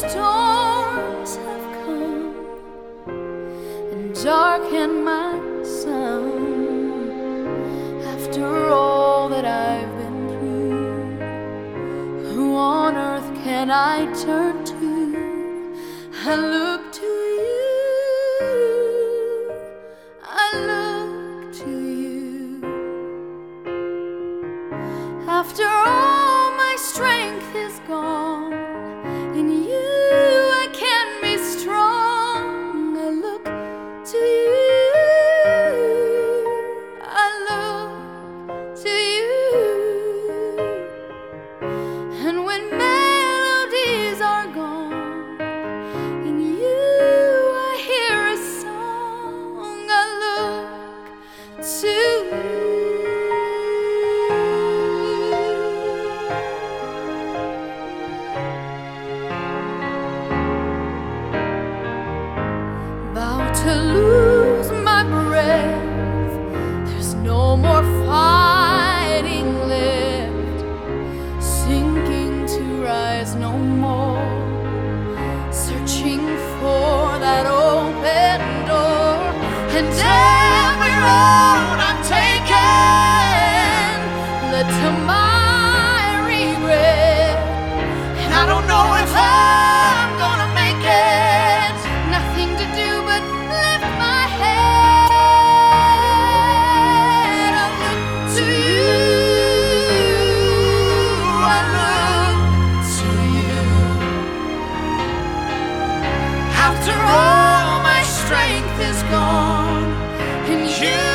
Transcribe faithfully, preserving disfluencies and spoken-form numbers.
storms have come and darkened my sun. After all that I've been through, who on earth can I turn to? I look to you, I look to you. After all my strength is gone, in you I can be strong. I look to you, I look to you. And when melodies are gone, in you I hear a song. I look to you. To lose my breath, there's no more fighting left, sinking to rise no more, searching for that open door. And every road I've taken led to my regret, and I don't know if I'm gonna make it. Nothing to do but lift my head. I look to you, I look to you. After all my strength is gone, and you